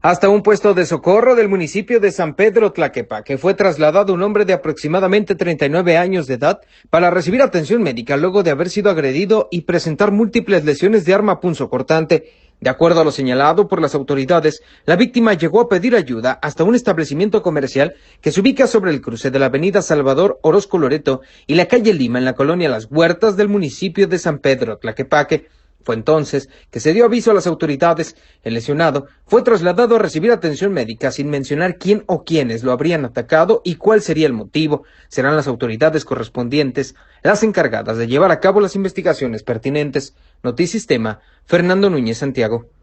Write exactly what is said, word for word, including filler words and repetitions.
Hasta un puesto de socorro del municipio de San Pedro Tlaquepaque fue trasladado un hombre de aproximadamente treinta y nueve años de edad para recibir atención médica luego de haber sido agredido y presentar múltiples lesiones de arma punzocortante. De acuerdo a lo señalado por las autoridades, la víctima llegó a pedir ayuda hasta un establecimiento comercial que se ubica sobre el cruce de la avenida Salvador Orozco Loreto y la calle Lima en la colonia Las Huertas del municipio de San Pedro Tlaquepaque. Fue entonces que se dio aviso a las autoridades. El lesionado fue trasladado a recibir atención médica sin mencionar quién o quiénes lo habrían atacado y cuál sería el motivo. Serán las autoridades correspondientes las encargadas de llevar a cabo las investigaciones pertinentes. Notisistema, Fernando Núñez, Santiago.